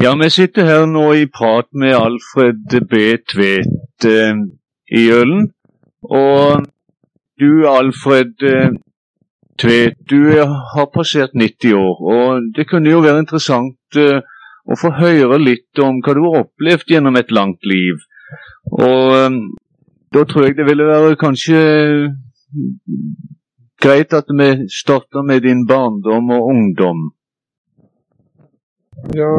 Ja, vi sitter her nå i prat med Alfred B. Tvedt i Ølen. Og du, Alfred Tvedt, du har passert 90 år, og det kunne jo være interessant å få høre litt om hva du har opplevd gjennom et langt liv. Og da tror jeg det ville være kanskje greit at vi starter med din barndom og ungdom. Ja,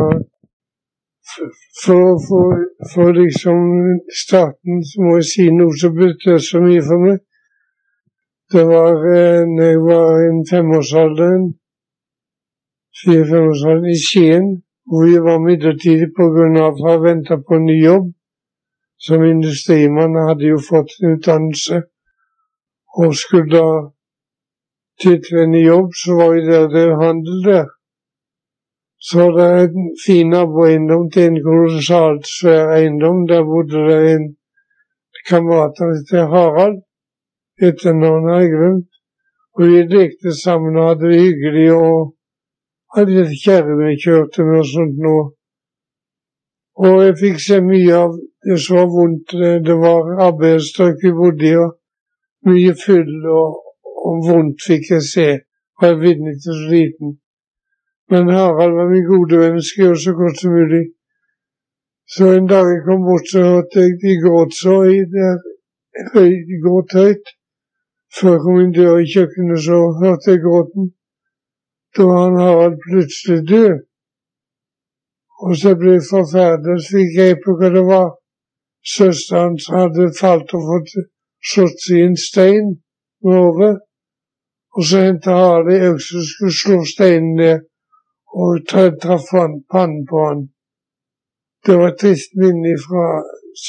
for liksom starten så må jeg si noe som betød så mye for meg. Det var når jeg var i 5-årsalderen, 4-5-årsalderen i Skien, hvor vi var midlertidig på grunn av å vente på en ny jobb. Som industrimann hadde jo fått utdannelse, og skulle da til en ny jobb, så var vi der, det var handel der. Så var det en fin naboeiendom til en kolossalt svær eiendom. Der bodde det en kamerat til Harald, etter navnet har jeg glemt. Og vi lekte sammen og hadde det hyggelig, og hadde litt kjerre kjørte med og sånt nå. Og jeg fikk se mye av det som var vondt. Det var arbeidsstrøk vi bodde i, og mye fyll og vondt fikk jeg se. Og jeg var ikke så liten. Men Harald var min gode venn, skrev så godt som mulig. Så en dag jeg kom bort, så hørte jeg de gråt så de gråt høyt. Før jeg kom inn døra i kjøkkenet, så hørte jeg gråten. Da var han Harald plutselig død. Og så ble jeg forferdet, så fikk jeg på hva det var. Søsteren hans hadde falt og fått slått seg i en stein med hodet. Og så hentet Harald i øks og skulle slå steinen ned. Og traff pannen på han. Det var et trist minne fra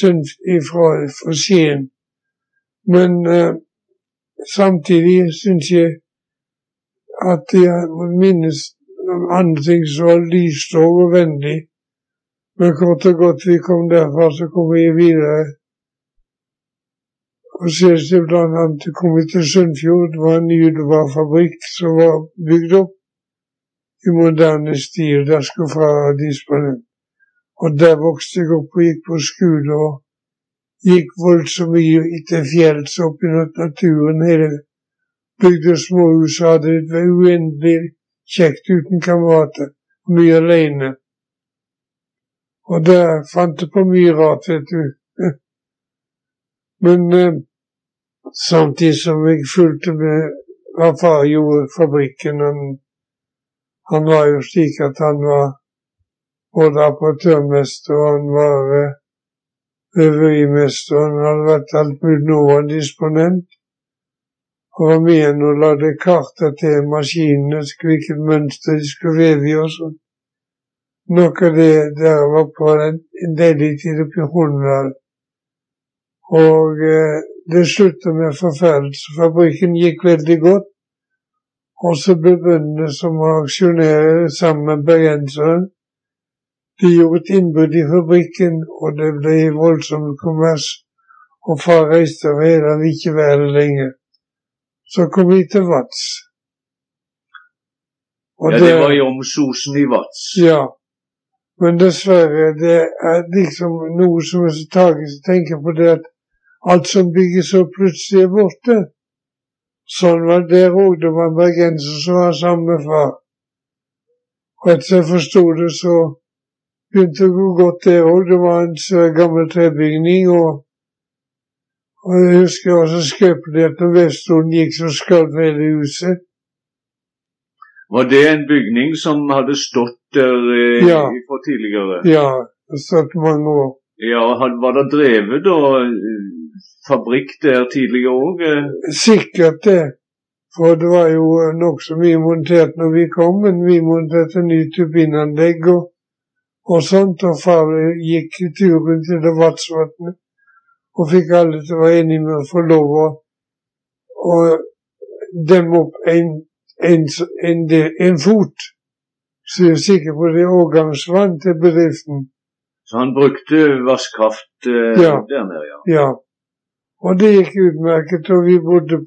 Skien. Men samtidig synes jeg at jeg må minnes andre ting som var lyst og vennlig. Men kort og godt vi kom derfra, så kom vi videre. Og sist blant annet kom vi til Sunnfjord. Det var en ny fabrikk som var bygd opp i moderne stil. Der skulle fra disponent. Og der vokste jeg opp og gikk på skole og gikk voldsomt mye etter fjells opp i naturen. Hele bygde småhus og hadde det uendelig kjekt uten kamerater. Mye alene. Og der fant jeg på mye rart, vet du. Men samtidig som jeg fulgte med hva far gjorde i fabrikken, han var jo slik at han var både apportørmester, og han var øverimester, han hadde vært alt mulig noe disponent, og var med og lagde karter til maskinene, hvilket mønster de skulle veve i og sånn. Noe av det der var på en deilig tid oppe i Hornedal. Og det sluttet med forferdelse. Fabrikken gikk veldig godt. Og så ble bøndene som aksjonerer sammen med bergensere. De gjorde et innbrudd i fabrikken, og det ble voldsom kommers. Og far reiste over hele, han ville ikke være det lenger. Så kom vi til Vats. Og ja, det var jo om Sosen i Vats. Ja. Men dessverre, det liksom noe som er så tragisk å tenke på det at alt som bygges opp plutselig er borte. Sånn var det også, det var bergenser som var sammen med far. Og etter jeg forstod det, så begynte det å gå godt det også. Det var en svær gammel trebygning, og jeg husker også skrøpelig at når Veststolen gikk, så skalv hele huset. Var det en bygning som hadde stått der for tidligere? Ja, det har stått mange år. Ja, var det drevet fabrikk der tidligere også? Sikkert det, for det var jo nok så mye montert når vi kom, men vi monterte ny turbinanlegg og sånt, og far gikk turen til det Vatsvatnet, og fikk alle til å være enige med å få lov å demme opp en fot, så jeg er sikker på det årgangsvann til bedriften. Så han brukte vasskraft der nede, ja? Ja, og det gikk utmerket, og vi bodde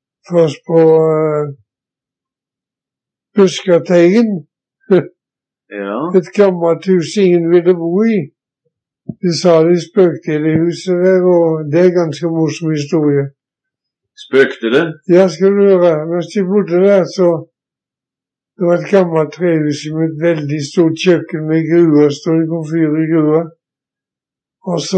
først på Buskerteigen, Ja. Et gammelt hus ingen ville bo i. De sa de spøkte i det huset der, og det er ganske morsom historie. Spøkte det? Ja, skal du høre. Mens de bodde der, så det var et gammelt trehus med et veldig stort kjøkken med gruer, stod komfyr i gruer. Og så,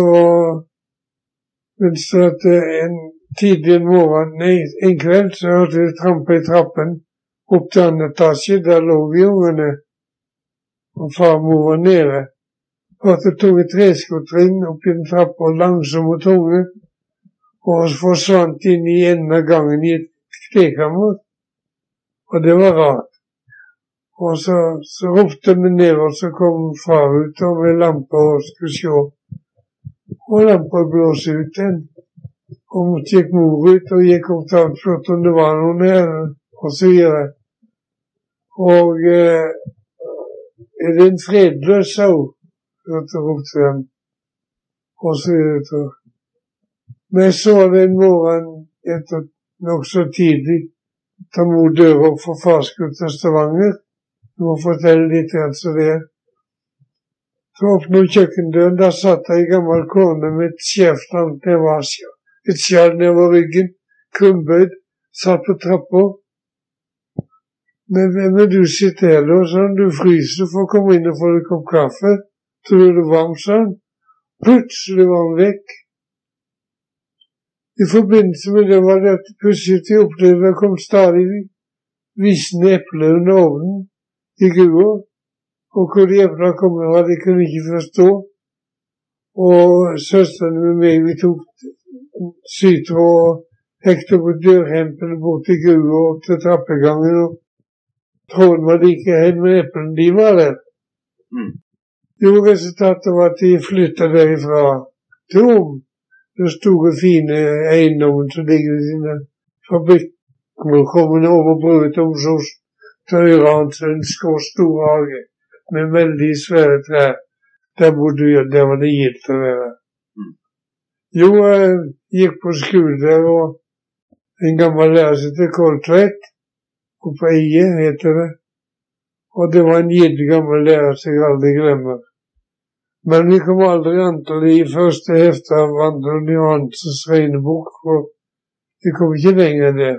mens det tidlig en morgen, en kveld, så hørte jeg trampe i trappen opp til annen etasje. Der lå vi ungene, og far og mor var nede. Hørte tunge treskotrinn opp i den trappen, langsom og tunge, og forsvant inn i enden av gangen i et knekammer. Og det var rart. Og så ropte vi ned, og så kom far ut og med lampe og skulle se. Og lampa blåste ut den. Og gikk mor ut og gikk opp til alt flott om det var noen her, og så videre. Og er det en fredløs sau? Så ropte de. Og så videre. Men jeg så den morgen etter nok så tidlig, da mor dør opp for far skulle til Stavanger. Du må fortelle litt så det er. Så åpnet kjøkkendøren, der satt jeg i gammel kone med et skjevt langt ned et skjall nedover ryggen, krumbøyd, satt på trappa. Men du sitter her, og sånn, du fryser, for å komme inn og få deg kopp kaffe. Tror du det var varm, sånn? Plutselig var han vekk. I forbindelse med det var det pussig til å oppleve, det kom stadig visne epler under ovnen i grua, og hvor de eplene kom fra, de kunne ikke forstå. Og søsteren med meg, vi tok sytråd og hekte på dørhempen bort til grua og til trappegangen, og tråden var like hen, men eplene, de var der. Jo, resultatet var at de flyttet derifra til den store, fine eiendommen som ligger i sine fabrikker, kommende over brødet om så til høyre hans ønske og stor hage, med veldig svære trær. Der bodde jeg, der var det gitt å være. Jo, jeg gikk på skole der, og en gammel lærer sitter Koltveit, og på Eie heter det. Og det var en gitt gammel lærer som jeg aldri glemmer. Men vi kom aldri antall i første hefte av Anton Johansens regnebok, for vi kom ikke lenger der.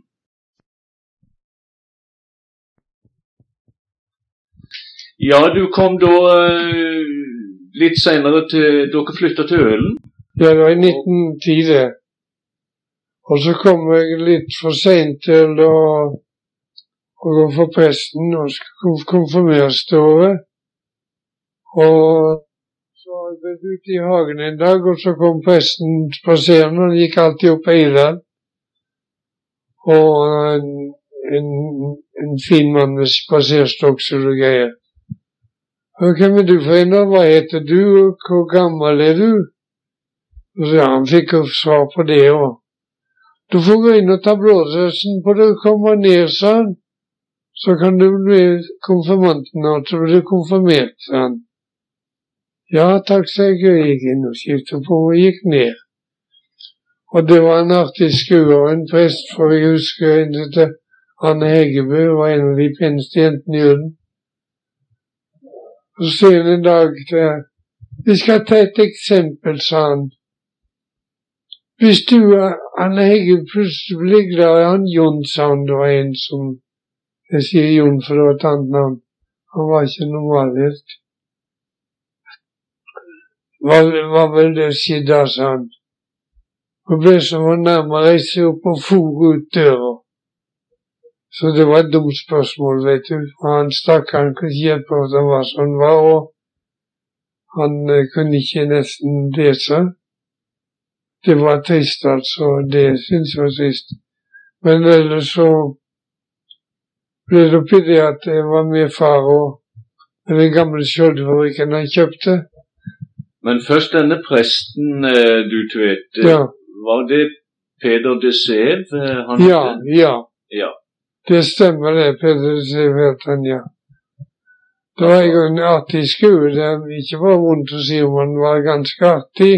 Ja, du kom da litt senere til, dere flyttet til Ølen? Ja, det var i 1910 det. Og så kom jeg litt for sent til å gå for presten og skulle konfirmeres det året. Og så ble jeg ute i hagen en dag, og så kom presten spaserende, han gikk alltid opp Eidal. Og en fin mann med spaserstokk og greier. Hvem er du for en da? Hva heter du, og hvor gammel er du? Og så han fikk jo svar på det også. Du får gå inn og ta blådressen på det, komme ned, sa han. Så kan du bli konfirmanten, og så blir du konfirmert, sa han. Ja, takk, sa jeg, og gikk inn og skiftet på og gikk ned. Og det var en artig skuer, en prest, for jeg husker en til Anne Heggebø, var en av de peneste jentene i Ølen. Så sier han en dag til, vi skal ta et eksempel, sa han. Hvis du, Anne Heggebø, plutselig blir glad i han Jon, sa han, det var en som, jeg sier Jon for det var et annet navn, han var ikke normalhelt. Hva vil det si da, sa han. Og ble som var nærmere reise opp og for ut døra. Så det var et dumt spørsmål, vet du. Han stakkaren kunne ikke hjelpe at han var sånn var, og han kunne ikke nesten lese. Det var trist, altså. Det synes jeg var trist. Men ellers så ble det oppi det at jeg var med far og den gamle skjoldfabrikken han kjøpte. Men først denne presten, du vet, ja. Var det Peder de Sev? Ja. Det stemmer det, Peder de Sev het han, ja. Det var en artig skole, det ikke var vondt å si om han var ganske artig.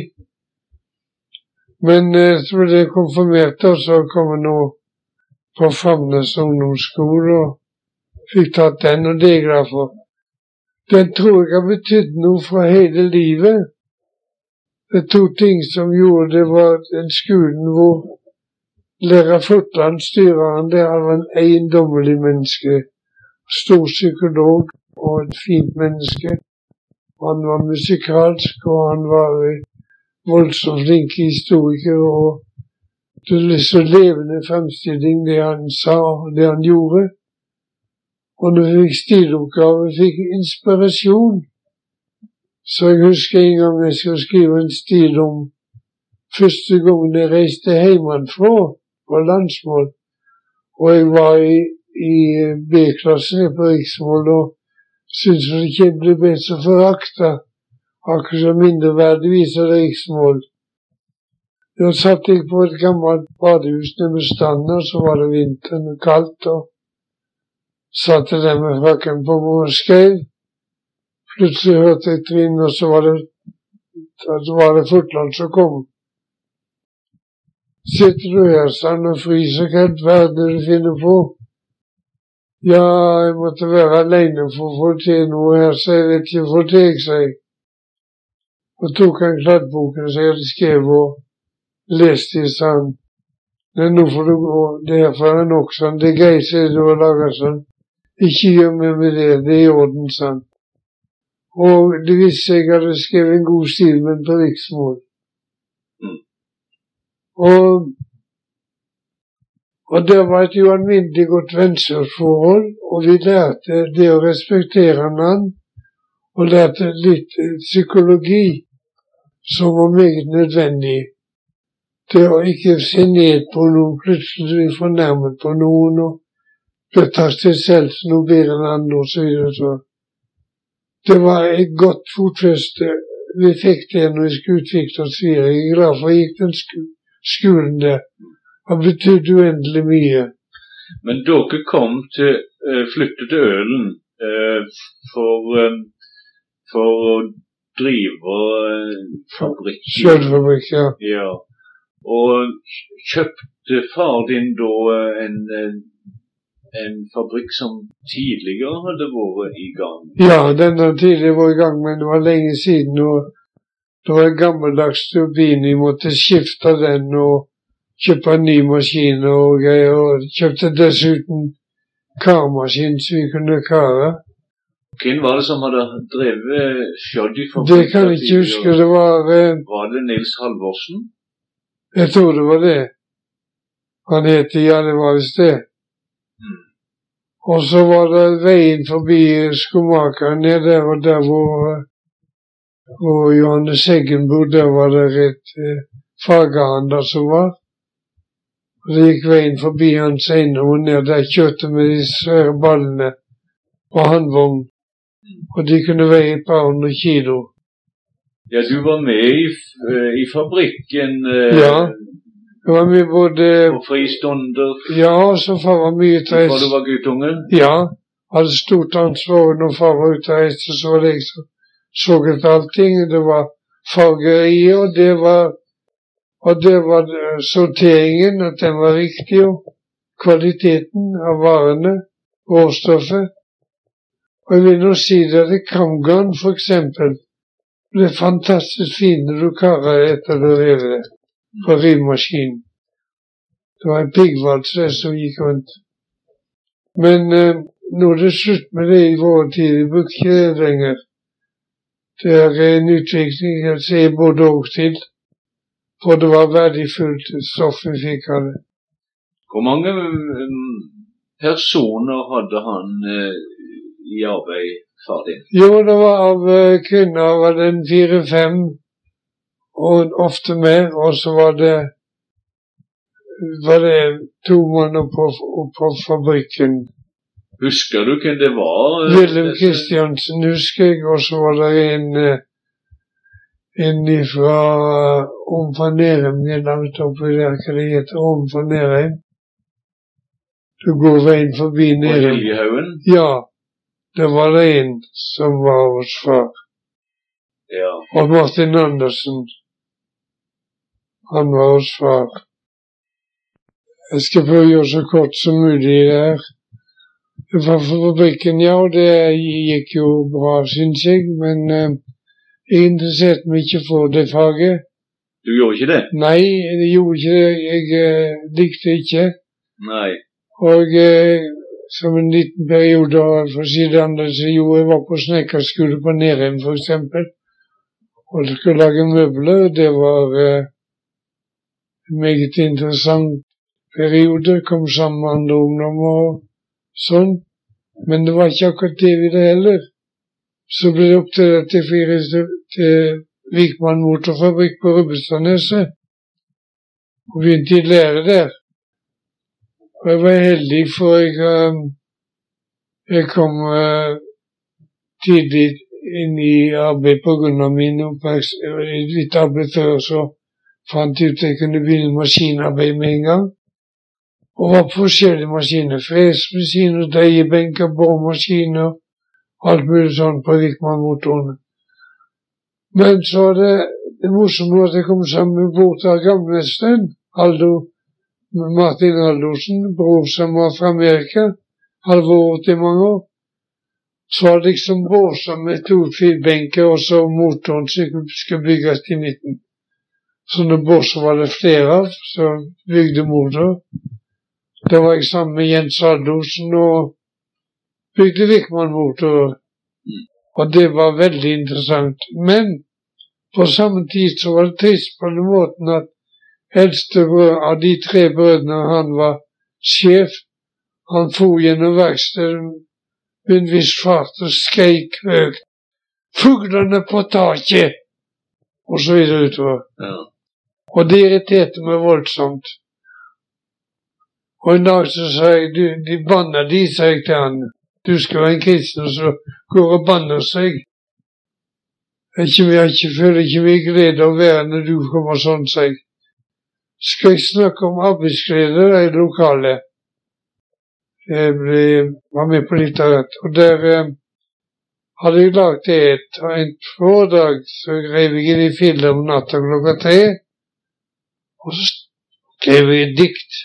Men så ble det konfirmert, og så kom han nå på Famnes ungdomsskole, og fikk tatt den, og det er jeg glad for. Den tror jeg har betydd noe for hele livet. Det er 2 ting som gjorde det, var den skolen hvor lærer Fotland, styreren, det var en eiendommelig menneske, stor psykolog og et fint menneske. Han var musikalsk, og han var voldsomt flink historiker, og det ble så levende fremstilling det han sa og det han gjorde. Og når vi fikk stiloppgave, fikk inspirasjon. Så jeg husker en gang jeg skulle skrive en stil om første gangen jeg reiste hjemmefra på landsmål. Og jeg var i B-klasse på riksmål og syntes det ikke ble så foraktet. Akkurat som mindreverdigvis av riksmål. Da satt jeg på et gammelt badehus nede med standa, så var det vinteren og kaldt, og satt jeg der med frakken på meg og skrev. Plutselig hørte jeg trinn, og så var det Fotland som kom. Sitter du her, sa han, og fryser, hva helt verden du finner på? Ja, jeg måtte være alene for å få til noe her, så jeg vet ikke for til, sa jeg. Og tok han kladdboken som jeg hadde skrevet og leste i, sa han. Men nå får du gå, det er for han også, det er greit, sier du og lager sånn. Ikke gjør meg med det er i orden, sa han. Og det viste seg at jeg hadde skrevet en god stil, men på riksmål. Og det var et ualminnelig godt vennskapsforhold, og vi lærte det å respektere hverandre, og lærte litt psykologi som var meget nødvendig. Det å ikke se ned på noen, plutselig fornærmet på noen, og betrakte seg selv som noe bedre enn andre, og så videre. Det var et godt fotfeste vi fikk det når vi skulle utvikle oss videre. Jeg er glad for at jeg gikk den skolen der. Det betydde uendelig mye. Men dere kom til, flyttet til Ølen for å drive fabrikk. Kjøttfabrikk, ja. Ja. Og kjøpte far din da en fabrikk som tidligere hadde vært i gang? Ja, den hadde tidligere vært i gang, men det var lenge siden, og det var en gammeldags turbin. Vi måtte skifte den og kjøpe en ny maskin og greier, og kjøpte dessuten karmaskin så vi kunne kare. Hvem var det som hadde drevet Shoddy-fabrikk? Det kan jeg ikke huske, det var... Var det Nils Halvorsen? Jeg tror det var det. Han het, ja, det var visst det. Og så var det veien forbi skomakeren ned der, og der hvor Johannes Eggen bodde, der var det et faghandler som var. Og det gikk veien forbi hans eiendom, og ned der kjørte med de svære ballene og handvogn. Og de kunne veie et par 100 kilo. Ja, du var med i fabrikken. Ja. Det var mye både... På fristunder? Ja, så far var mye ute. Når du var guttungen? Ja, hadde stort ansvar når far var ute og reiste, så var det jeg som så etter allting. Det var fargeriet, og det var sorteringen, at den var riktig, og kvaliteten av varene, råstoffet. Og jeg vil nå si det, Kramgarn for eksempel, ble fantastisk fint når du karer etter det revet det. På rivmaskinen. Det var en piggvalse som gikk rundt. Men nå er det slutt med det i vår tid. Vi bruker ikke det lenger. Det er en utvikling jeg ser både og til. For det var verdifullt stoff vi fikk av det. Hvor mange personer hadde han i arbeid, far din? Jo, det var av kvinner var det 4-5. Og ofte mer, og så var det 2 måneder på fabrikken. Husker du hvem det var? Willem Kristiansen husker jeg, og så var det en fra Om Nerheim, jeg langt oppi der, hva det heter, Om Nerheim. Du går veien forbi Nerheim. Og Liljehaugen? Ja, det var det en som var hos far. Ja. Og Martin Andersen. Han var hos far. Jeg skal prøve å gjøre så kort som mulig her. For fabrikken, ja, det gikk jo bra, synes jeg, men jeg interesserte meg ikke for det faget. Du gjorde ikke det? Nei, jeg gjorde ikke det. Jeg likte ikke. Nei. Og som en liten periode, for å si det annerledes, jeg var på snekkerskole på Nerheim, for eksempel. Og skulle lage møbler. Det var en meget interessant periode. Kom sammen med andre ungdommer og sånn. Men det var ikke akkurat det vi det heller. Så ble det opp til Vikman Motorfabrikk på Rubbestadneset. Og begynte å lære der. Og jeg var heldig, for jeg kom tidlig inn i arbeid på grunn av min oppmerksomhet. Litt arbeid før, så fant jeg ut at jeg kunne begynne maskinarbeid med en gang. Og var på forskjellige maskiner. Fresmaskiner, dreiebenker, boremaskiner, alt mulig sånn på Vikman-motorene. Men så var det morsomt at jeg kom sammen med Bortar Gamlestein, Martin Aldosen, bror som var fra Amerika, hadde vært i mange år. Så var det liksom båser med 2 benker, og så motoren som skulle bygges i midten. Sånne båser var det flere av, så bygde motor. Da var jeg sammen med Jens Aldosen og bygde Vikman-motorer. Og det var veldig interessant. Men på samme tid så var det trist på den måten at eldste av de 3 brødrene, han var sjef. Han for gjennom verkstedet med en viss fart og skrek høyt. «Fuglene på taket!» Og så videre utover. Ja. Og det irriterte meg voldsomt. Og en dag så sa jeg, de banner de, sa jeg til han. Du skal være en kristen, så går og banner seg. Jeg føler ikke mye glede å være når du kommer sånn, sa jeg. Skal jeg snakke om arbeidsglede i lokalet? Jeg var med på litt av det. Og der hadde jeg lagt en foredrag, så grev jeg inn i filer om natta klokka 3. Og så skrev jeg et dikt.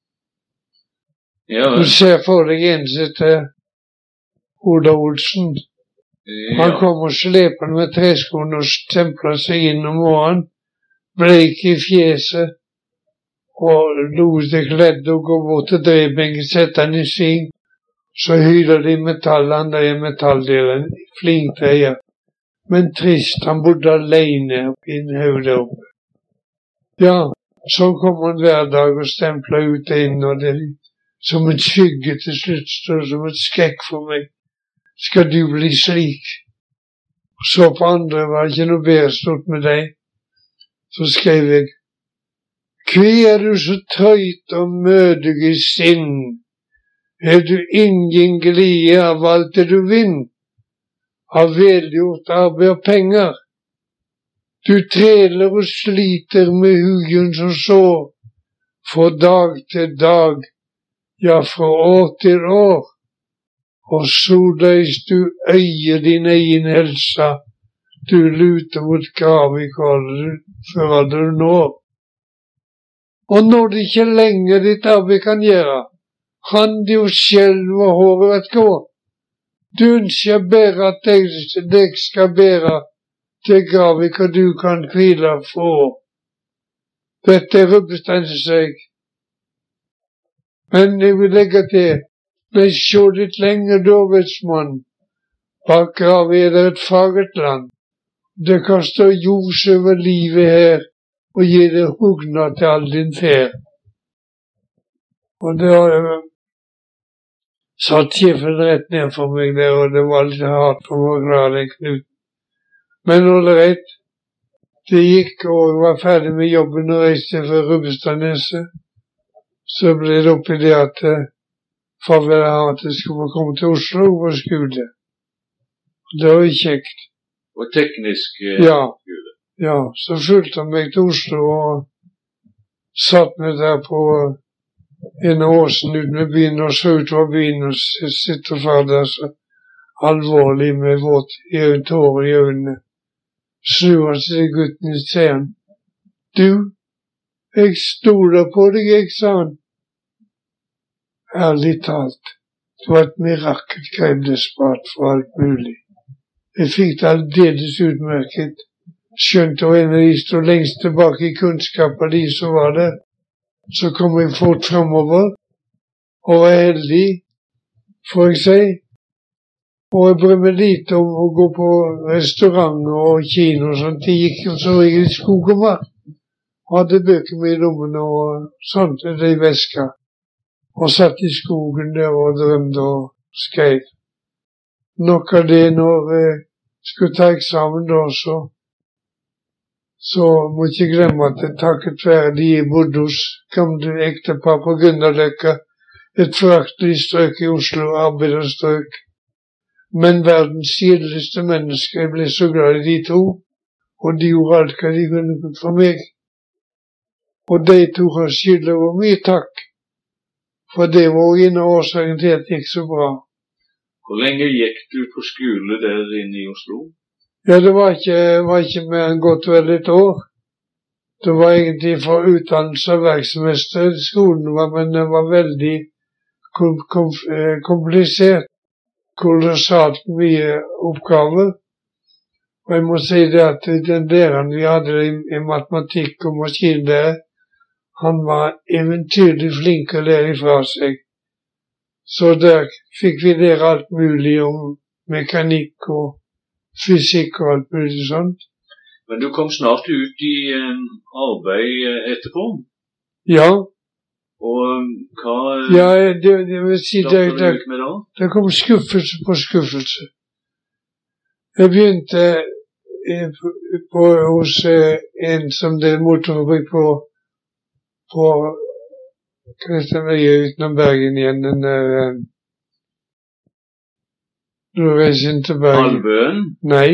Ja, du ser for deg en som heter Oda Olsen. Ja. Han kom og slepende med treskoene og stemplet seg inn om morgenen, bleik i fjeset, og lo seg kledd og gå bort til dreiebenken, sette han i sving. Så hyler de metall, andre i metalldelen, flink dreier. Men trist, han bodde alene oppi en haug der oppe. Ja, så kom han hver dag og stemplet ut og inn, og det som en skygge til slutt stod som et skrekk for meg. Skal du bli slik? Og så på andre var det ikke noe bedre stått med deg. Så skrev jeg, «Kvi er du så trøyt og mødig i sinn? Er du ingen glie av alt det du vinn? Av velgjort arbeid og penger? Du treler og sliter med hugen som sår, fra dag til dag, ja, fra år til år, og såleis du øyer din egen helsa, du luter mot graven før du når. Og når det ikke lenger ditt arbeid kan gjøre, hand jo skjelv og håret gå. Du ønsker bare at deg skal bære til graven hva du kan hvile for. Dette er Rubbestadens seg. Men jeg vil legge til, men se litt lenger dårhetsmann. Bak graven er det et fagert land. Det kan stå jords over livet her, og gi deg hugna til all din ferd. Og det satt sjefen rett ned for meg der, og det var litt hardt for meg å klare det, Knut. Men ålreit, det gikk, og jeg var ferdig med jobben og reiste fra Rubbestadneset. Så ble det opp i det at farvel at jeg skulle komme til Oslo på skole. Det var jo kjekt. Og teknisk skole? Ja, så fulgte han meg til Oslo og satt meg der på en av åsen ut med byen og så utover byen og sitte og ferdig så alvorlig med vårt tårer i øynene. Snur han seg til gutten og sier han, «Du, jeg stoler på deg, jeg», sa han. Ærlig talt, Det var et mirakel, grev desperat for alt mulig. Jeg fikk det aldeles utmerket. Skjønt det var en av de stod lengst tilbake i kunnskap av de som var der. Så kom jeg fort fremover, og var heldig, får jeg si. Og jeg brød meg lite om å gå på restauranter og kino og sånt. Jeg gikk som regel i skog og mark. Hadde bøker med i lommene og sånt, eller i veska. Og satt i skogen der og drømte og skrev. Nok av det når jeg skulle ta eksamen da, så må jeg ikke glemme at jeg takket være de jeg bodde hos gamle ektepar på Grünerløkka, et foraktelig strøk i Oslo, arbeiderstrøk. Men verdens kjedeligste mennesker, jeg ble så glad i de to, og de gjorde alt hva de kunne for meg. Og de to har skyldet over mye takk, for det var en av årsaken til at det gikk så bra. Hvor lenge gikk du på skole der inne i Oslo? Ja, det var ikke mer enn godt vel et år. Det var egentlig for utdannelse av verksmester i skolen, men det var veldig komplisert. Kolossalt mye oppgaver. Og jeg må si det at den læreren vi hadde i matematikk og maskinlære, han var eventyrlig flink å lære ifra seg. Så der fikk vi lære alt mulig om mekanikk og fysikk og alt mulig sånt. Men du kom snart ut i arbeid etterpå? Ja. Og hva det vil si startet du ut med da? Det kom skuffelse på skuffelse. Jeg begynte hos en som det er motorfabrikk på hva heter det utenom Bergen igjen, den der du reiser inn til Bergen. Alvøen? Nei.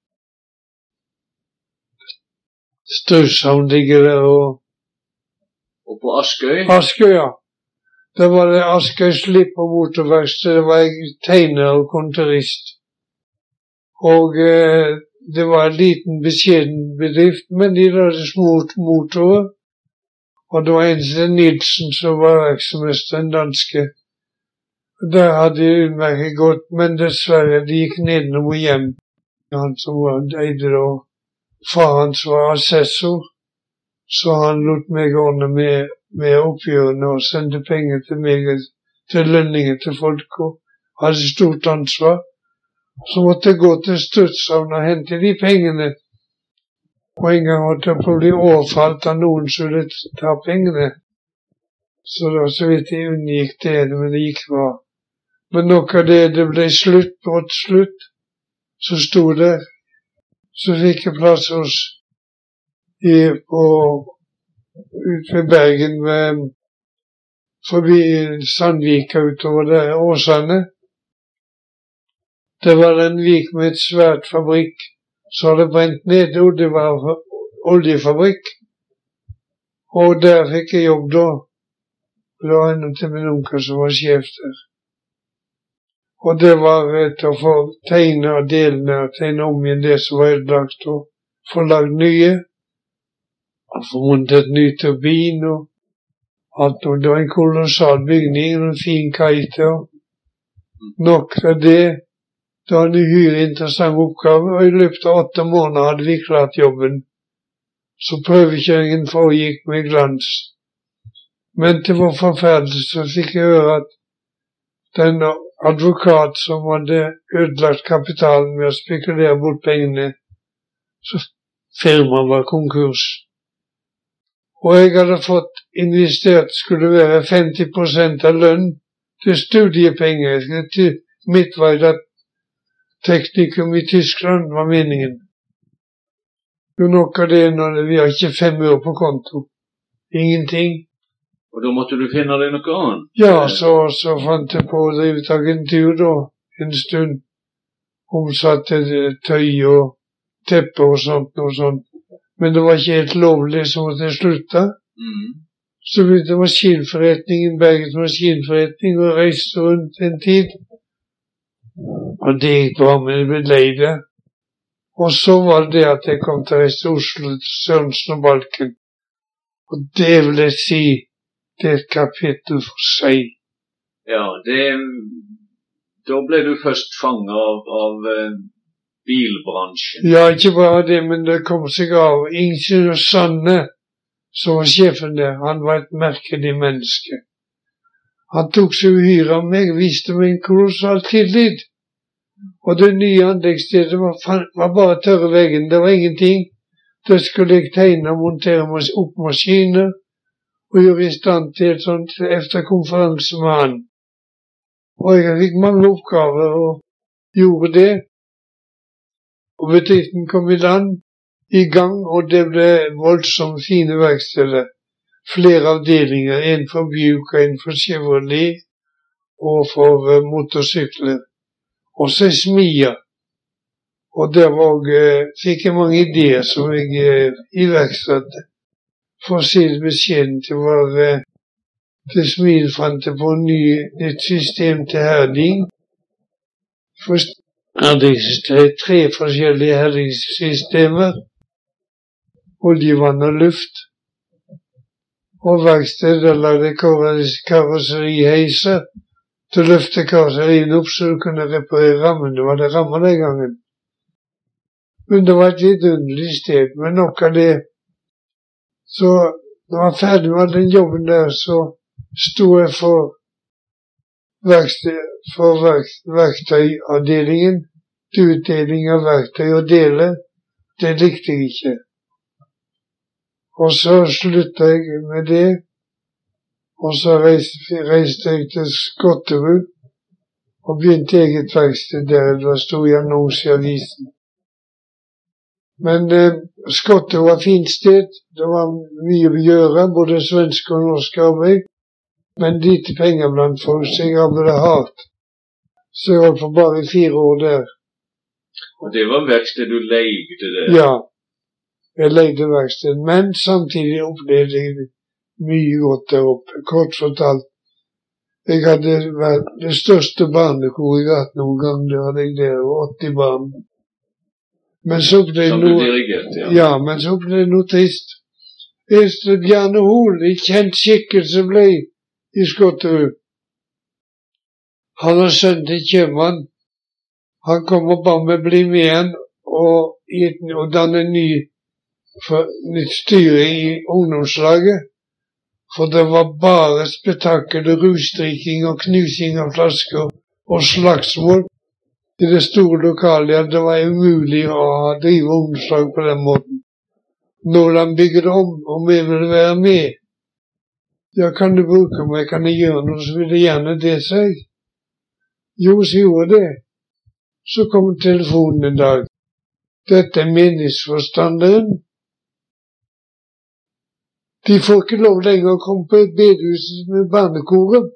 Strøshavn ligger der Og på Askøy? Askøy, ja. Da var det Askøy Slipp og motorverksted. Det var jeg tegner og kontorist. Og det var en liten beskjeden bedrift, men de lagde små motorer. Og det var en som het Nilsen som var verksmester, en danske. Der hadde de utmerket godt, men dessverre, de gikk nedenom og hjem. Han som var eide da. Far hans var assessor, så han lot meg ordne med oppgjørene og sendte penger til meg, til lønninger til folk, og hadde stort ansvar. Så måtte jeg gå til Studshavn og hente de pengene. Og en gang holdt jeg på å bli overfalt av noen som ville ta pengene. Så da så vidt jeg unngikk det, men det gikk bra. Men nok av det ble slutt, brått slutt. Så sto det, så fikk jeg plass hos ut ved Bergen, forbi Sandvika utover der, Åsane. Det var en vik med et svært fabrikk. Så hadde brent ned, og det var oljefabrikk. Og der fikk jeg jobb da. Det var en til min onkel som var sjef der. Og det var å få tegne delene og tegne om igjen det som var ødelagt, og få lagd nye. Og få montet ny turbin og alt. Og det var en kolossal bygning og en fin kite. Nok av det. Det var en uhyre interessant oppgave, og i løpet av 8 måneder hadde vi klart jobben. Så prøvekjøringen foregikk med glans. Men til vår forferdelse fikk jeg høre at den advokat som hadde ødelagt kapitalen med å spekulere bort pengene, så firmaet var konkurs. Og jeg hadde fått investert, skulle være 50% av lønn til studiepenger. Til mitt var det teknikum i Tyskland var meningen. Jo, nok av det når vi har ikke 5 år på konto. Ingenting. Og da måtte du finne deg noe annet? Ja, så fant jeg på å drive et agentur da, en stund. Omsatte tøy og tepper og sånt. Men det var ikke helt lovlig, så måtte jeg slutte. Så begynte maskinforretningen, Bergens maskinforretning, og reiste rundt en tid. Og det gikk bra, men jeg ble lei det. Og så var det at jeg kom til å reise til Oslo, til Sørensen og Balken. Og det vil jeg si, det er et kapittel for seg. Ja, det Da ble du først fanget av bilbransjen. Ja, ikke bare det, men det kom seg av. Ingeniør Sanne, som var sjefen der, han var et merkelig menneske. Han tok seg uhyre av meg, viste meg en kolossal tillit. Og det nye anleggsstedet var bare tørre veggen, det var ingenting. Da skulle jeg tegne og montere opp maskiner, og gjøre i stand til et sånt efter konferanse med han. Og jeg fikk mange oppgaver og gjorde det. Og bedriften kom i gang, og det ble voldsomt fine verksteder. Flere avdelinger, en for Buick, en for Chevrolet, og for motorsykler. Og så smia. Og der fikk jeg mange ideer som jeg iverksatte. For å si det beskjedent, det var til smil fant jeg på nytt system til herding. Det eksisterer 3 forskjellige herdingssystemer. Olje, vann og luft. Og verkstedet lagde karosseriheiser til å løfte karosserien opp så du kunne reparere rammen. Det var det rammen den gangen. Men det var et vidunderlig sted. Men nok av det. Så når jeg var ferdig med den jobben der, så sto jeg for verktøyavdelingen. Utdeling av verktøy og deler. Det likte jeg ikke. Og så sluttet jeg med det. Og så reiste jeg til Skotterud og begynte eget verksted der det stod i annonse i avisen. Men Skotterud var et fint sted. Det var mye å gjøre, både svensk og norsk arbeid. Men lite penger blant folk, så jeg arbeidet hardt. Så jeg holdt på bare i 4 år der. Og det var verksted du leide der? Ja, jeg leide verksted. Men samtidig opplevde jeg mye godt der oppe. Kort fortalt, jeg hadde vært det største barnekoret jeg har hatt noen gang. Det hadde jeg der, 80 barn. Men så ble det noe... dirigert, ja. Ja, men så ble det noe trist. Bjarne Hol, i kjent skikkelse, ble i Skotterud. Han har sønnen til kjøpmann. Han kom og ba meg bli med igjen og danne nytt styre i ungdomslaget. For det var bare spetakkel, rusdrikking og knusing av flasker og slagsmål i det store lokalet. Det var umulig å drive ungdomslag på den måten. Når han bygget om, og vi ville være med. Ja, kan du bruke meg, kan jeg gjøre noe, så ville jeg gjerne det, sa jeg. Jo, så gjorde det. Så kom telefonen en dag. Dette er menighetsforstanderen. De får ikke lov lenger å komme på et bedehus med barnekoret.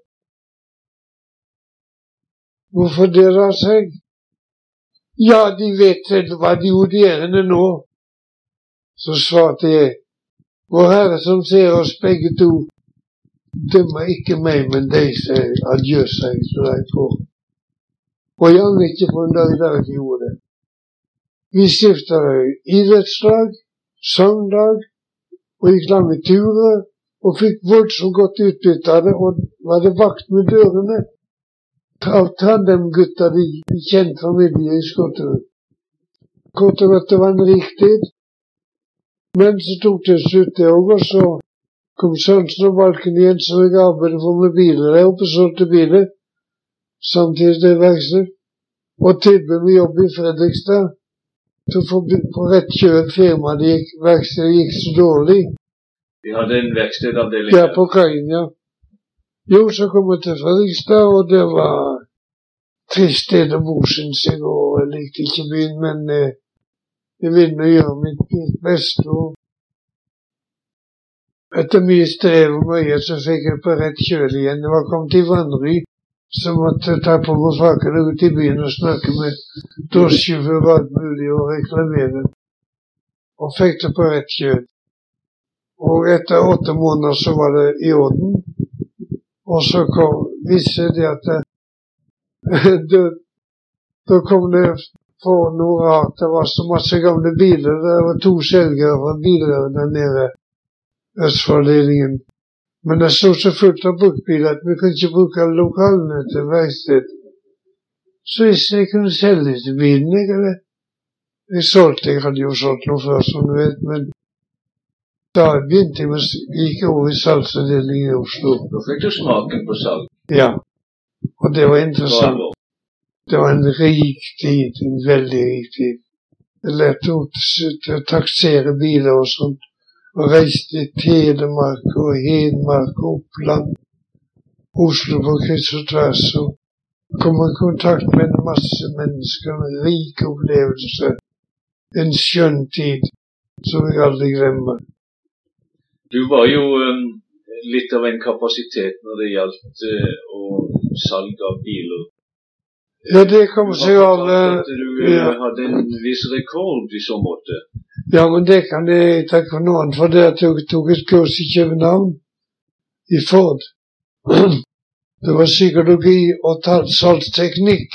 Hvorfor det da, sa jeg? Ja, de vet selv hva de odierende nå. Så svarte jeg, Vår Herre som ser oss begge to, dømmer ikke meg, men deg, sa jeg. Adjø, sa jeg, så jeg får. Og jeg angrer ikke på en dag der jeg gjorde det. Vi stiftet idrettslag, sanglag, og gikk lange turer, og fikk voldsomt godt utbytte av det, og var det vakt med dørene av Trandheim-gutta, de kjent familie i Skotterud. Kort og godt, det var en rik tid. Men så tok det slutt det også, og så kom Sørensen og Balken igjen, så jeg arbeidet for med biler der oppe, solgte biler, samtidig det verksted, og tilbød meg jobb i Fredrikstad. Så på rett kjøl firma verkstedet gikk så dårlig. Vi hadde en verkstedavdeling der. Ja, på kaien, ja. Jo, så kom jeg til Fredrikstad, og det var trist sted å bo, synes jeg, og jeg likte ikke byen, men jeg ville gjøre mitt beste, og etter mye strev og mye, så fikk jeg på rett kjøl igjen. Det var kommet i Vannry, så måtte jeg ta på meg fakene ut i byen og snakke med drosjesjåfør og alt mulig og reklamere. Og fikk det på rett kjøl. Og etter 8 måneder så var det i orden. Og så viste det at da kom det for noe rart. Det var så masse gamle biler. Det var 2 selgere fra biler der nede, Østfoldledningen. Men det stod så fullt av bruktbiler at vi kunne ikke bruke lokalene til verksted. Så hvis jeg kunne selge til bilen, jeg hadde jo solgt noe før, som du vet, men da begynte jeg gikk over i salgsavdelingen i Oslo. Da fikk du smaken på salg. Ja, og det var interessant. Det var en rik tid, en veldig rik tid. Jeg lærte å taksere biler og sånt, og reiste til Telemark og Hedmark og Oppland, Oslo på kryss og tvers, og kom i kontakt med en masse mennesker, en rik opplevelse, en skjønn tid, som jeg aldri glemmer. Du var jo litt av en kapasitet når det gjaldt salg av biler. Ja, det kom seg av... Du hadde en viss rekord i så måte. Ja, men det kan jeg takke for noen, for det at jeg tok et kurs i København, i Ford. Det var psykologi og salgsteknikk.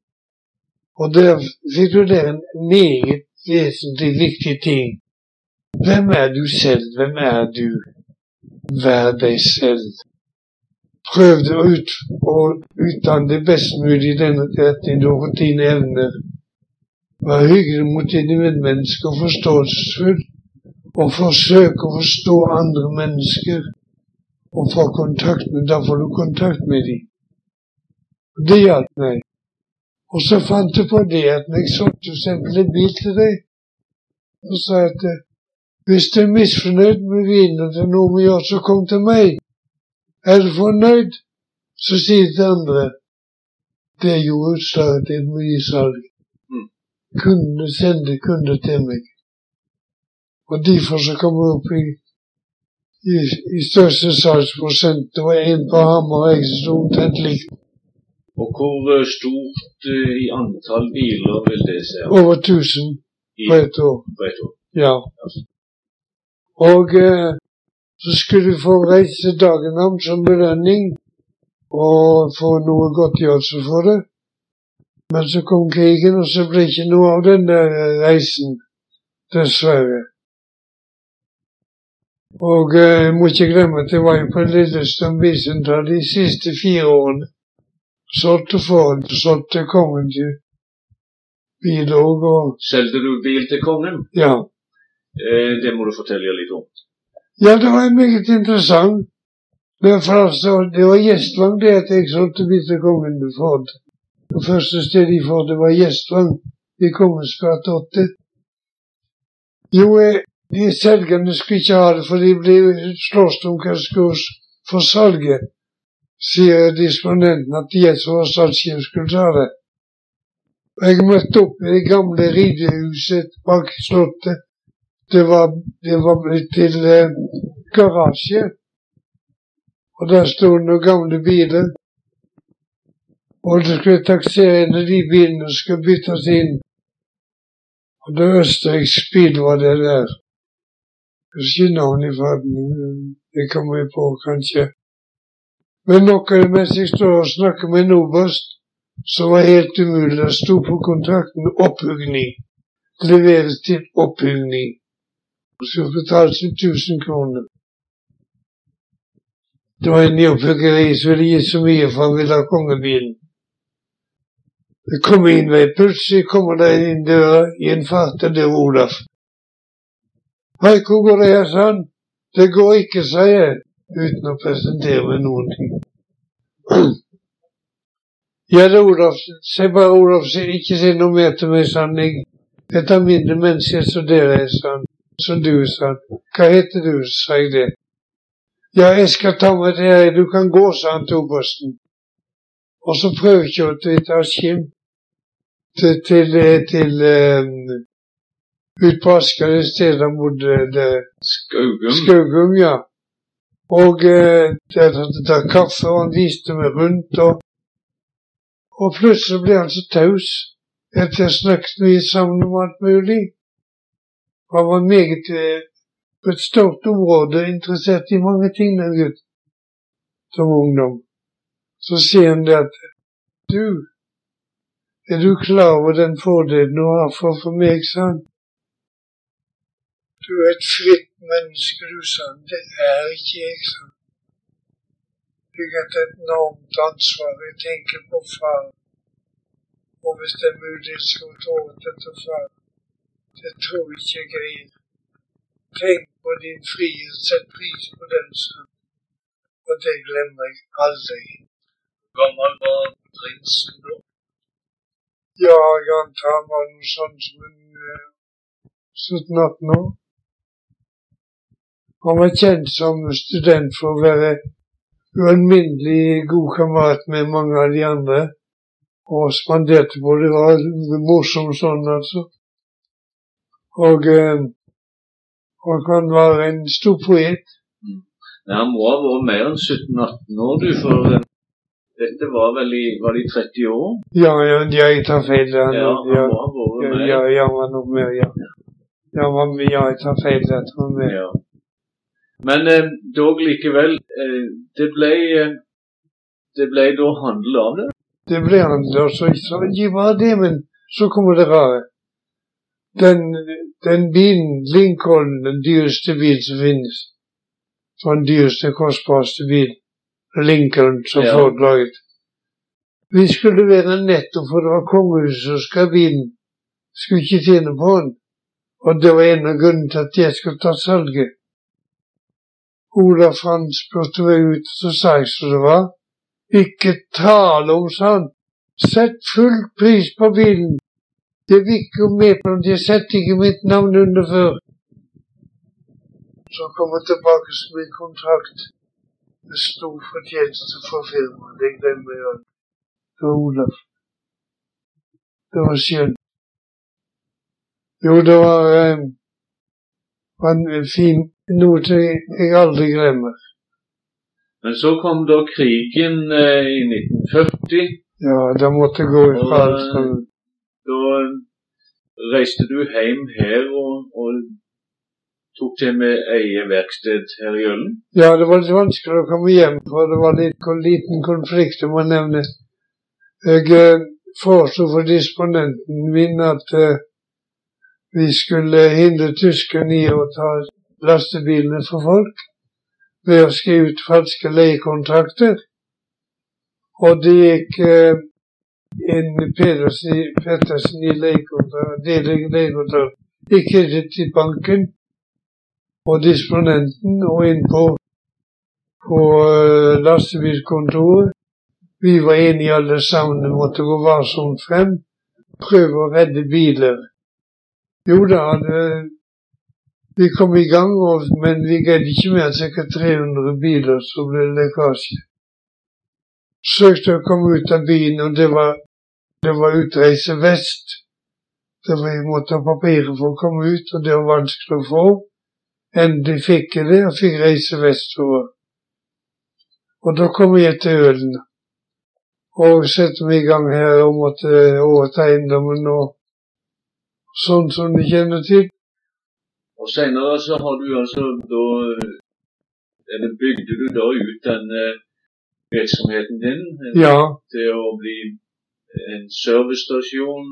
Og der fikk du der en meget vesentlig viktig ting. Hvem er du selv? Hvem er du? Vær deg selv. Prøv det ut og utdanne det best mulig i denne retning over dine evner. Vær hyggelig mot dine medmennesker og forståelsesfull, og forsøk å forstå andre mennesker og få kontakt med dem. Da får du kontakt med dem. Det hjalp meg. Og så fant jeg på det at når jeg solgte for eksempel en bil til deg, så sa jeg at hvis du er misfornøyd med bilen og det er noe vi gjør, så kom til meg. Er du fornøyd, så si det til andre. Det gjorde utslaget til mye salg. Kundene sendte kunder til meg. Og derfor så kom jeg opp i største salgsprosent. Det var en på Hamar og jeg som sto omtrent likt. Og hvor stort i antall biler vil det se? Over 1000 på et år. På et år? Ja. Og så skulle vi få reise dagen om som belønning og få noe godtgjørelse for det. Men så kom krigen, og så ble ikke noe av den der reisen, dessverre. Og jeg må ikke glemme at jeg var jo på Lillestrøm Bilsentral de siste 4 årene. Solgte Ford, solgte kongen til bil og... Selgte du bil til kongen? Ja. Det må du fortelle litt om. Ja, det var meget interessant. Det var Gjestvang det at jeg solgte bil til kongen til Ford. Det første stedet i Ford, det var Gjestvang i Kongens gate 8. Jo, de selgerne skulle ikke ha det, for de ble slåst om hva det skulle for salget, sier disponenten at de som var salgskjøp skulle ta det. Jeg møtte opp i det gamle ridehuset bak slottet. Det var blitt til garasje, og der stod noen gamle biler. Og det skulle taksere en av de bilene som skulle byttes inn. Og det østerriksk bil var det der. Jeg husker ikke navnet i farten, det kommer jeg på kanskje. Men nok av det mens jeg står og snakker med en oberst, som var helt umulig. Det sto på kontrakten opphugning. Leveres til opphugning. Og skulle betales 1000 kroner. Det var en i opphuggeri som ville gi så mye for han ville ha kongebilen. Det kom inn ved plutselig, kommer det inn døra i en fart, og det var Olaf. Hei, hvor går det her, sa han? Det går ikke, sa jeg, uten å presentere meg noen ting. Ja, det er Olaf. Se bare Olaf, ikke si noe mer til meg, sa han. Jeg tar mindre mens jeg studerer, sa han. Som du, sa han. Hva heter du, sa jeg det. Ja, jeg skal ta meg det her, du kan gå, sa han til obersten. Og så prøvekjørte vi til Askim, ut på Asker, det stedet mot Skaugum, ja. Og der kaffe, og han viste meg rundt, og plutselig ble han så taus, etter jeg snakket mye sammen om alt mulig. Han var meget på et stort område, interessert i mange ting, den gutt, som ungdom. Så sier han det at, er du klar over den fordelen du har for meg, sa han? Du er et fritt menneske, du, sa han. Det er ikke jeg, sa han. Jeg har et enormt ansvar, jeg tenker på far. Og hvis det er mulig skal ta ut dette fra, det tror jeg ikke jeg greier. Tenk på din frihet, sett pris på den stund. Og det glemmer jeg aldri. Gammel var prinsen da? Ja, jeg antar han var noe sånt som en 17-18 år. Han var kjent som student for å være ualminnelig god kamerat med mange av de andre. Og spanderte på det. Var morsomt sånn, altså. Og han var en stor poet. Ja, han må ha vært mer enn 17-18 år, du, for dette var vel var de 30 år? Ja, jeg tar feil. Han må ha vært mer. Ja, han var nok mer, ja. Jeg tar feil, jeg tror mer. Ja. Men dog likevel, det ble da handel av det? Det ble handel, og så ikke bare det, men så kommer det rare. Den bilen, Lincoln, den dyreste bil som finnes, så den dyreste, kostbarste bil, Lincoln, som folk laget. Vi skulle være netto, for det var kongehuset som skrev bilen. Skulle ikke tjene på den. Og det var en av grunnene til at jeg skulle ta salget. Ola Frans spurte meg ut, så sa jeg så det var. Ikke tale om, sa han. Sett full pris på bilen. Jeg vil ikke med på den, jeg setter ikke mitt navn under før. Så kom jeg tilbake som min kontrakt. Det stor fortjeneste for firmaet, det glemmer jeg aldri. Det var Olaf. Det var skjønt. Jo, det var en fin noe jeg aldri glemmer. Men så kom da krigen i 1940. Ja, da måtte jeg gå ifra alt. Da reiste du hjem her og tok til med eget verksted her i Ølen? Ja, det var litt vanskelig å komme hjem, for det var liten konflikt, må jeg nevne. Jeg foreslo for disponenten min at vi skulle hindre tyskerne i å ta lastebilene for folk ved å skrive ut falske leiekontrakter. Og det gikk en Pettersen i leiekontrakt, ikke til banken og disponenten og inn på lastebilkontoret. Vi var enige alle sammen, det måtte gå varsomt frem, prøve å redde biler. Jo da, vi kom i gang, men vi greide ikke mer enn ca. 300 biler, så ble det lekkasje. Søkte å komme ut av byen, og det var utreise vest. Vi måtte ha papirer for å komme ut, og det var vanskelig å få. Endelig fikk jeg det, og fikk reise vestover. Og da kom jeg til Ølen, og sette meg i gang her og måtte overta eiendommen og sånn som du kjenner til. Og senere så har du altså bygde du da ut den virksomheten din til å bli en servicestasjon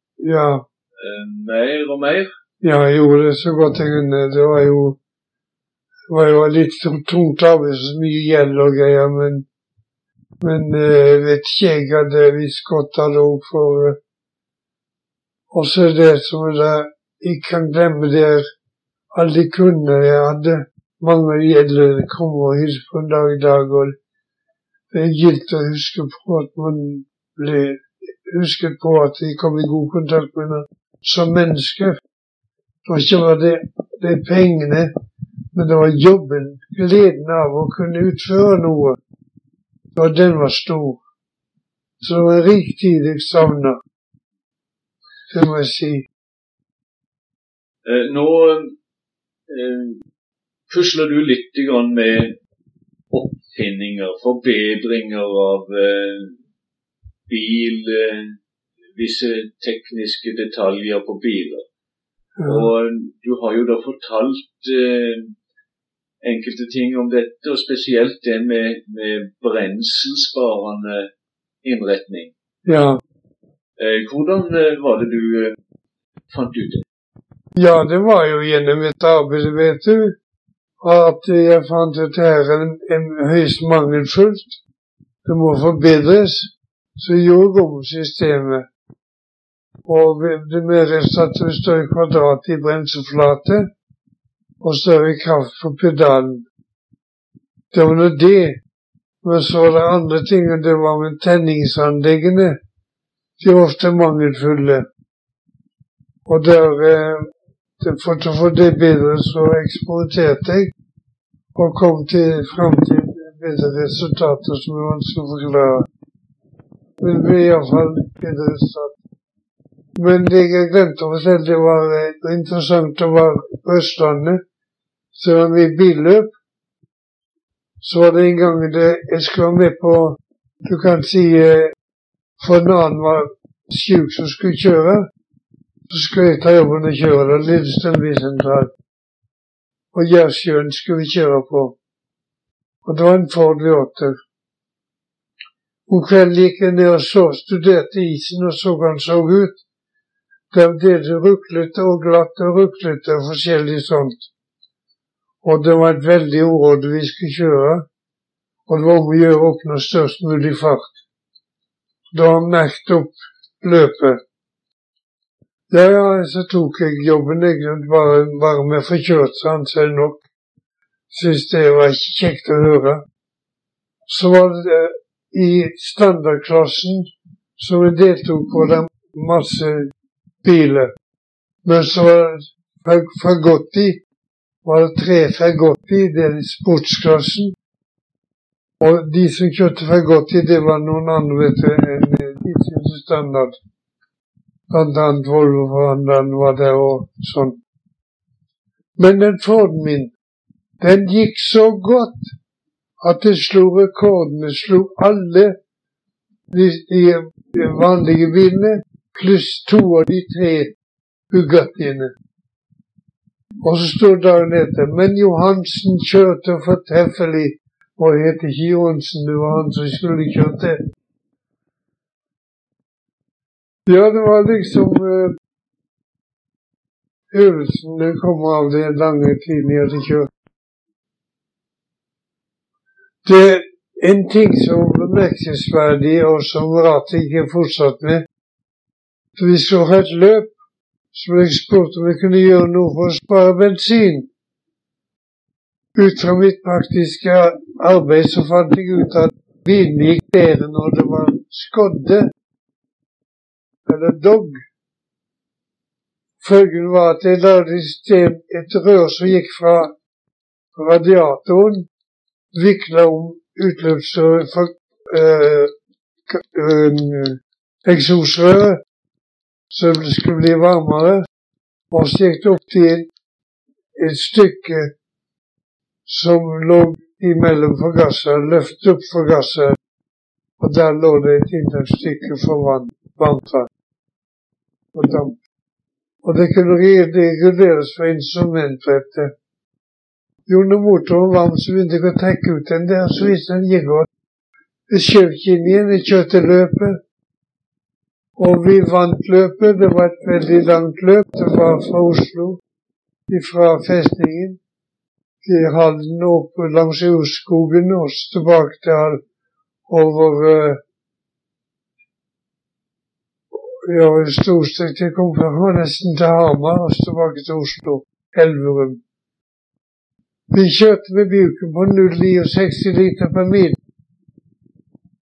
mer og mer? Ja, jeg gjorde det så godt jeg kunne. Det var jo litt tungt arbeid, så mye gjeld og greier, men jeg vet ikke, jeg hadde visst godt av det også for også det som jeg kan glemme der alle de kunder jeg hadde. Mange av de eldre kommer og hilser på en dag i dag, og det er gildt å huske på at man ble husket på at de kom i god kontakt med dem som mennesker. Det var ikke bare det pengene, men det var jobben, gleden av å kunne utføre noe. Og den var stor. Så det var en rik tid jeg savnet. Det må jeg si. Nå pusler du litt med oppfinninger, forbedringer av bil, visse tekniske detaljer på biler. Og du har jo da fortalt enkelte ting om dette, og spesielt det med brenselsparende innretning. Ja. Hvordan var det du fant ut det? Ja, det var jo gjennom et arbeid, vet du, at jeg fant ut her en høyst mangelfullt. Det må forbedres. Så gjorde jeg om systemet. Og det meddeles at det står i kvadrat i bremseflate, og større kraft på pedalen. Det var noe det. Men så var det andre ting, og det var med tenningsanleggene. De er ofte mangelfulle. Og for å få det bedre, så eksperimenterte jeg, og kom frem til bedre resultater som er vanskelig å forklare. Men det ble i hvert fall bedre resultat. Men det jeg glemte å fortelle, det var interessant å være på Østlandet. Så var vi i billøp. Så var det en gang jeg skulle være med på, du kan si, for en annen var syk som skulle kjøre, så skulle jeg ta jobben og kjøre den lille Stønby-sentral. Og Gjersjøen skulle vi kjøre på. Og det var en Ford V8. Om kvelden gikk jeg ned og studerte isen og så han så ut. Det ruklete og glatt og ruklete og forskjellig sånt. Og det var et veldig område vi skulle kjøre, og det var om å gjøre opp noe størst mulig fart. Da har jeg merket opp løpet. Ja, så tok jeg jobben egentlig bare med forkjørt, så han seg nok. Synes det var ikke kjekt å høre. Så var det i standardklassen, som jeg deltok på, det masse biler. Men så var det Fagotti, var det 3 Fagotti, det er sportsklassen. Og de som kjørte Fagotti, det var noen andre, vet du, enn de som standard. Blant annet Volvo-forhandleren var der og sånn. Men den Forden min, den gikk så godt at det slo rekordene, slo alle de vanlige bilene, pluss 2 av de 3 Bugattiene. Og så stod dagen etter, men Johansen kjørte fortreffelig, og det het ikke Johansen, det var han som skulle kjøre til. Ja, det var liksom øvelsen, det kom av det lange tiden jeg hadde kjørt. Det er en ting som ble bemerkelsesverdig, og som rart ikke er fortsatt med. Så vi skulle ha et løp, så ble jeg spurt om jeg kunne gjøre noe for å spare bensin. Ut fra mitt praktiske arbeid så fant jeg ut at bilen gikk bedre når det var skodde, eller dog. Følgen var at jeg lagde et rør som gikk fra radiatoren, viklet om utløpsrøret for eksosrøret, så det skulle bli varmere, og så gikk det opp til et stykke som lå imellom forgasseren, løftet opp forgasseren, og der lå det et inntaksstykke for varmtvann og damp. Og det kunne reguleres fra instrumentbrettet. Jo, når motoren var varm, så begynte jeg å trekke ut den der, så visste den gikk godt. Jeg skjøv ikke inn igjen, jeg kjørte løpet. Og vi vant løpet, det var et veldig langt løp, det var fra Oslo, fra festningen, til Halden opp langs Urskogen, og tilbake til Halden, over Storstrekk, jeg kom fra nesten til Hamar, og tilbake til Oslo, Elverum. Vi kjørte med Buicken på 0,69 liter per mil.